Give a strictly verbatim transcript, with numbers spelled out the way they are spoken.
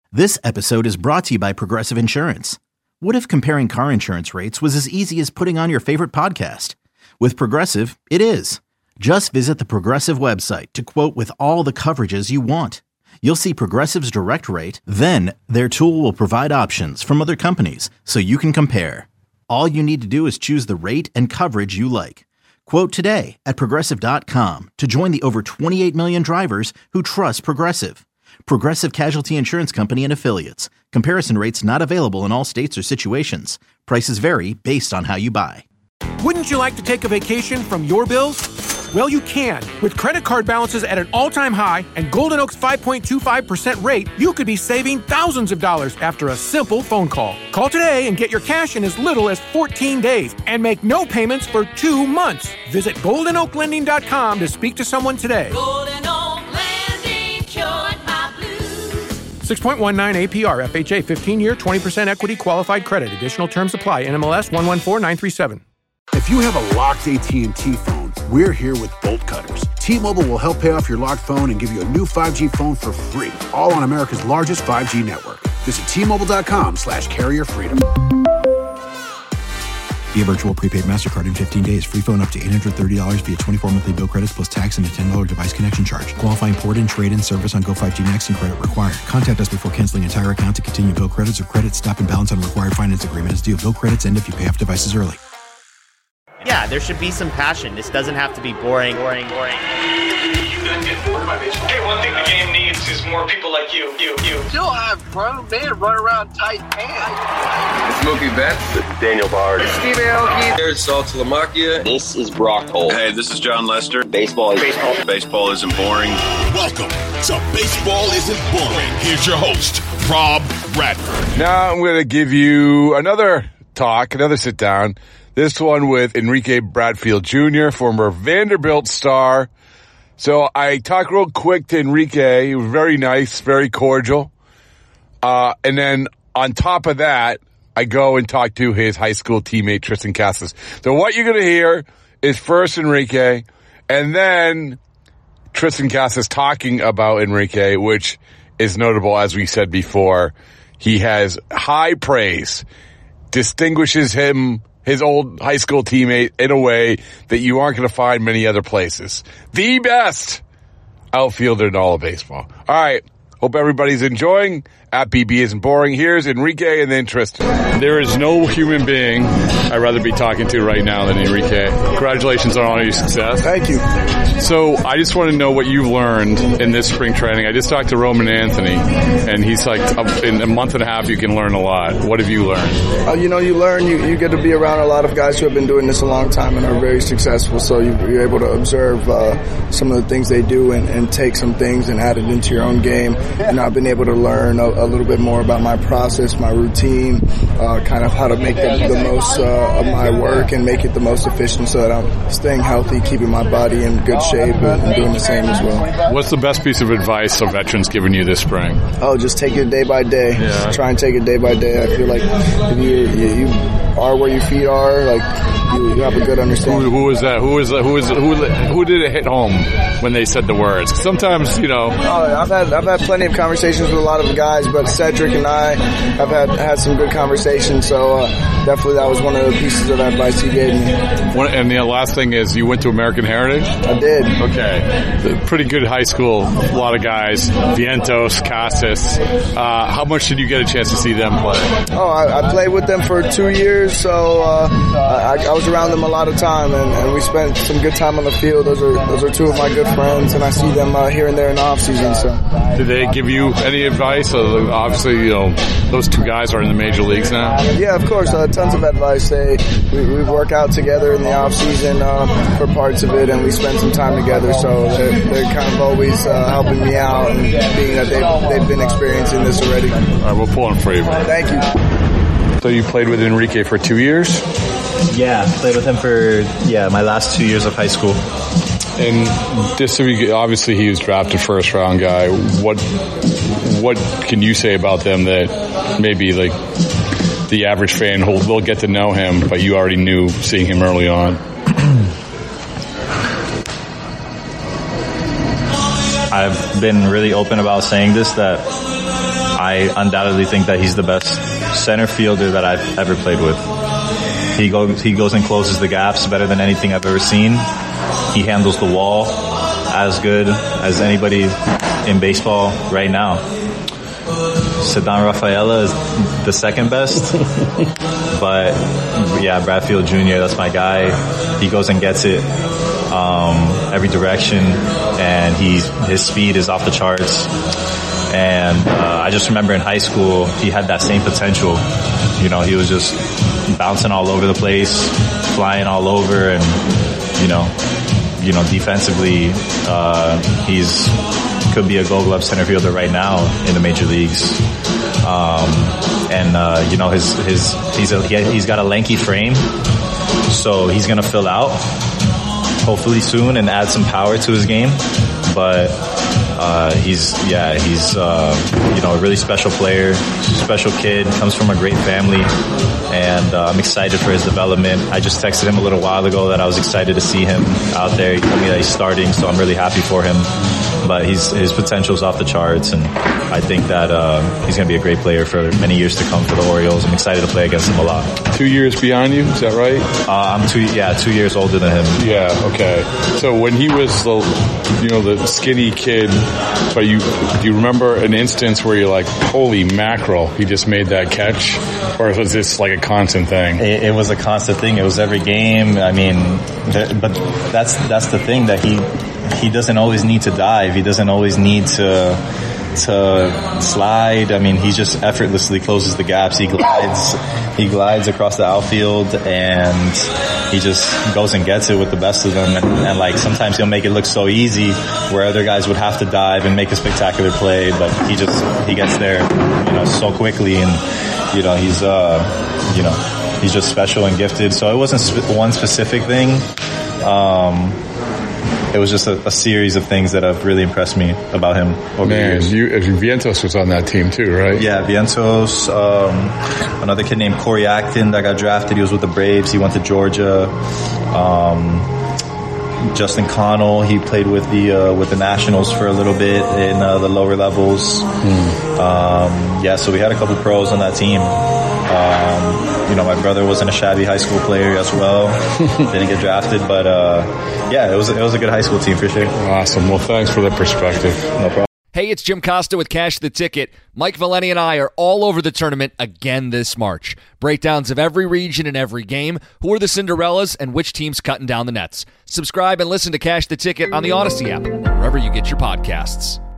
This episode is brought to you by Progressive Insurance. What if comparing car insurance rates was as easy as putting on your favorite podcast? With Progressive, it is. Just visit the Progressive website to quote with all the coverages you want. You'll see Progressive's direct rate, then their tool will provide options from other companies so you can compare. All you need to do is choose the rate and coverage you like. Quote today at Progressive dot com to join the over twenty-eight million drivers who trust Progressive. Progressive Casualty Insurance Company and Affiliates. Comparison rates not available in all states or situations. Prices vary based on how you buy. Wouldn't you like to take a vacation from your bills? Well, you can. With credit card balances at an all-time high and Golden Oak's five point two five percent rate, you could be saving thousands of dollars after a simple phone call. Call today and get your cash in as little as fourteen days and make no payments for two months. Visit golden oak lending dot com to speak to someone today. Golden Oak Lending, cured my blues. six point one nine A P R, F H A, fifteen-year, twenty percent equity qualified credit. Additional terms apply. N M L S one one four nine three seven. If you have a locked A T and T phone, we're here with Bolt Cutters. T-Mobile will help pay off your locked phone and give you a new five G phone for free, all on America's largest five G network. Visit T Mobile dot com slash carrier freedom. Via virtual prepaid MasterCard in fifteen days. Free phone up to eight hundred thirty dollars via twenty-four monthly bill credits plus tax and a ten dollars device connection charge. Qualifying port and trade-in service on Go five G Next and credit required. Contact us before canceling entire account to continue bill credits or credit stop and balance on required finance agreement is due. Bill credits end if you pay off devices early. Yeah, there should be some passion. This doesn't have to be boring, boring, boring. You done get bored by baseball. Hey, one thing the game needs is more people like you, you, you. Still have grown men run around tight pants. It's Mookie Betts. This is Daniel Bard. It's Steve Aoki. There's Sal Talamacchia. This is Brock Holt. Hey, this is John Lester. Baseball is baseball. Baseball isn't boring. Welcome to Baseball Isn't Boring. Here's your host, Rob Bradford. Now I'm going to give you another talk, another sit down. This one with Enrique Bradfield Junior, former Vanderbilt star. So I talked real quick to Enrique. He was very nice, very cordial. Uh, and then on top of that, I go and talk to his high school teammate, Tristan Casas. So what you're going to hear is first Enrique, and then Tristan Casas talking about Enrique, which is notable, as we said before. He has high praise, distinguishes him, his old high school teammate, in a way that you aren't going to find many other places. The best outfielder in all of baseball. All right. Hope everybody's enjoying. At B B Isn't Boring. Here's Enrique and then Tristan. There is no human being I'd rather be talking to right now than Enrique. Congratulations on all your success. Thank you. So I just want to know what you've learned in this spring training. I just talked to Roman Anthony, and he's like, in a month and a half, you can learn a lot. What have you learned? Uh, you know, you learn, you, you get to be around a lot of guys who have been doing this a long time and are very successful, so you, you're able to observe uh, some of the things they do and, and take some things and add it into your own game. And I've been able to learn a, a little bit more about my process, my routine, uh, kind of how to make the, the most uh, of my work and make it the most efficient so that I'm staying healthy, keeping my body in good shape, and, and doing the same as well. What's the best piece of advice a veteran's given you this spring? Oh, just take it day by day. Yeah. Try and take it day by day. I feel like if you, you, you are where your feet are, like you, you have a good understanding. Who, who was that? Who was who was who who did it hit home when they said the words? Sometimes, you know. Oh, I've had I've had plenty of conversations with a lot of the guys, but Cedric and I have had had some good conversations. So uh, definitely that was one of the pieces of advice he gave me. One, and the last thing is, you went to American Heritage? I did. Okay, pretty good high school. A lot of guys. Vientos, Casas. Uh, how much did you get a chance to see them play? Oh, I, I played with them for two years, so uh, I, I was around them a lot of time, and, and we spent some good time on the field. Those are those are two of my good friends, and I see them uh, here and there in the off season. So, did they give you any advice? Uh, obviously, you know, those two guys are in the major leagues now. Yeah, of course, uh, tons of advice. They we, we work out together in the off season uh, for parts of it, and we spend some time together. So they're, they're kind of always uh, helping me out, and being that they've they've been experiencing this already. All right, we'll pull them for you. Thank you. So you played with Enrique for two years? Yeah, played with him for yeah my last two years of high school. And just so we, obviously he was drafted first round guy. What what can you say about them that maybe like the average fan will will get to know him, but you already knew seeing him early on? I've been really open about saying this, that I undoubtedly think that he's the best center fielder that I've ever played with. He goes, he goes and closes the gaps better than anything I've ever seen. He handles the wall as good as anybody in baseball right now. Ceddanne Rafaela is the second best, but yeah, Bradfield Junior, that's my guy. He goes and gets it um, every direction, and he's, his speed is off the charts. And uh, I just remember in high school, he had that same potential. You know, he was just bouncing all over the place, flying all over, and you know, you know, defensively, uh, he's could be a Gold Glove center fielder right now in the major leagues. Um, and uh, you know, his his he's a, he, he's got a lanky frame, so he's gonna fill out hopefully soon and add some power to his game. But uh, he's yeah he's uh, you know, a really special player, special kid, comes from a great family, and uh, I'm excited for his development. I just texted him a little while ago that I was excited to see him out there. He told me that he's starting, so I'm really happy for him. But he's, his potential's off the charts, and I think that uh, he's going to be a great player for many years to come for the Orioles. I'm excited to play against him a lot. Two years beyond you, is that right? Uh, I'm two, yeah, two years older than him. Yeah, okay. So when he was the, you know, the skinny kid, but you, do you remember an instance where you're like, holy mackerel, he just made that catch? Or was this like a constant thing? It, it was a constant thing. It was every game. I mean, th- but that's that's the thing, that he he doesn't always need to dive. He doesn't always need to to slide. I mean, he just effortlessly closes the gaps. He glides, he glides across the outfield, and he just goes and gets it with the best of them. And, and like sometimes he'll make it look so easy, where other guys would have to dive and make a spectacular play, but he just he gets there, you know, so quickly. And you know, he's uh, you know, he's just special and gifted. So it wasn't sp- one specific thing. Um, It was just a, a series of things that have really impressed me about him over Man, the years. You, Vientos was on that team too, right? Yeah, Vientos. Um, another kid named Corey Acton that got drafted. He was with the Braves. He went to Georgia. Um, Justin Connell. He played with the uh, with the Nationals for a little bit in uh, the lower levels. Mm. Um, yeah, so we had a couple pros on that team. Um, you know, my brother wasn't a shabby high school player as well. Didn't get drafted, but uh, yeah, it was it was a good high school team for sure. Awesome. Well, thanks for the perspective. No problem. Hey, it's Jim Costa with Cash the Ticket. Mike Valeni and I are all over the tournament again this March. Breakdowns of every region and every game, who are the Cinderellas, and which team's cutting down the nets. Subscribe and listen to Cash the Ticket on the Odyssey app, wherever you get your podcasts.